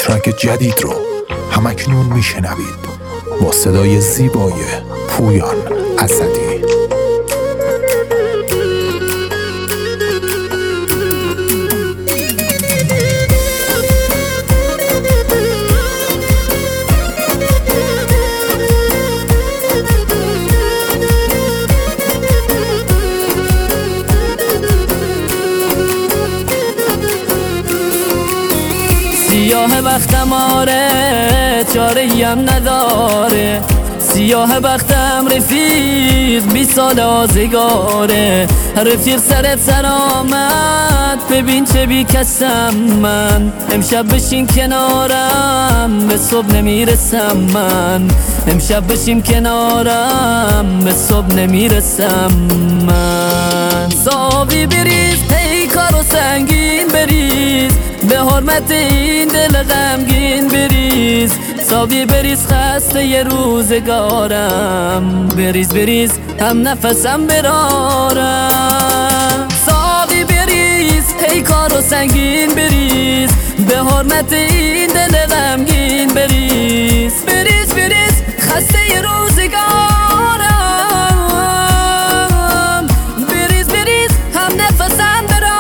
ترک جدید رو همکنون میشنوید با صدای زیبای پویان اسدی. سیاه بختم آره چاره‌ایم نداره، سیاه بختم رفیق 20 سال آزگاره. رفیق سرت سر آمد ببین چه بی کسم من، امشب بشین کنارم به صبح نمیرسم من، امشب بشین کنارم به صبح نمیرسم من. صابی بریز پیکار و سنگین بریز، به حرمت این دل غمگین بریز. صابی بریز خسته ی روزگارم، بریز بریز هم نفسم برارم. صابی بریز پیکار و سنگین بریز، به حرمت این دل غمگین بریز. بریز بریز خسته ی روزگارم، بریز بریز هم نفسم برارم.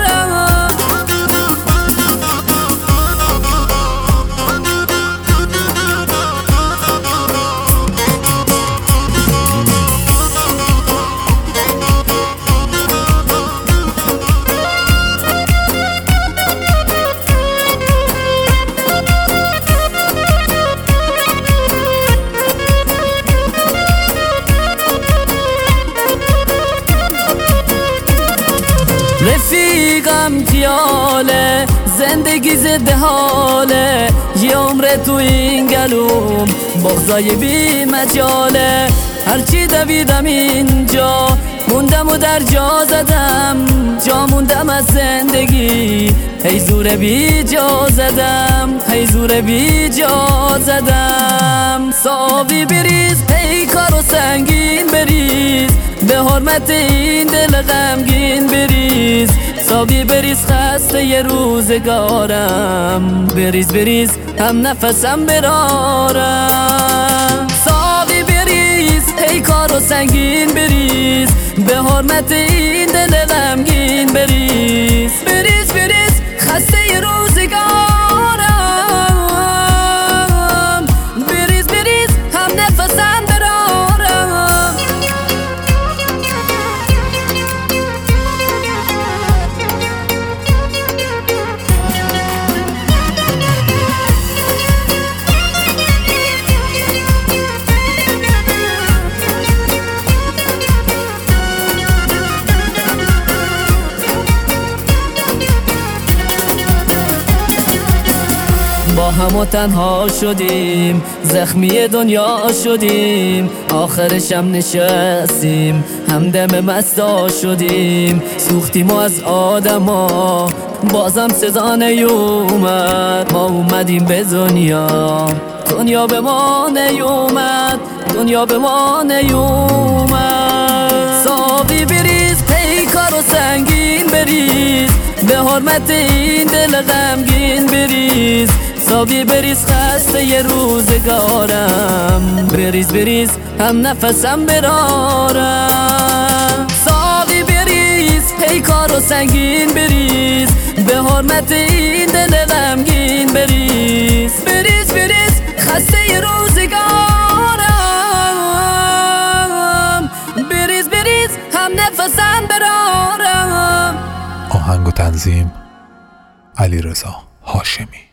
رفیقم خیاله زندگی زده حاله، یه عمر تو این گلوم بغضای بی مجاله. هرچی دویدم اینجا موندم و در جا زدم، جا موندم از زندگی هی زور بی جا زدم، هی زور بی جا زدم. صابی بریز پیکار و سنگین بریز، به حرمت این دل غمگین بریز. صابی بریز خسته ی روزگارم، بریز بریز هم نفسم برارم. صابی بریز پیکار و سنگین بریز، به حرمت این دل غمگین بریز. بریز بریز خسته ی روزگارم، بریز بریز هم نفسم برارم. با هم و تنها شدیم، زخمی دنیا شدیم، آخرشم نشستیم همدم مستا شدیم. سوختیم و از آدما بازم سزا نیومد، ما اومدیم به دنیا، دنیا به ما نیومد، دنیا به ما نیومد. صابی بریز پیکار و سنگین بریز، به حرمت این دل غمگین بریز. صابی بریز خسته ی روزگارم، بریز بریز هم نفسم برارم. صابی بریز پیکار و سنگین بریز، به حرمت این دل غمگین بریز. بریز بریز خسته ی روزگارم، بریز بریز هم نفسم برارم. آهنگ و تنظیم علیرضا هاشمی.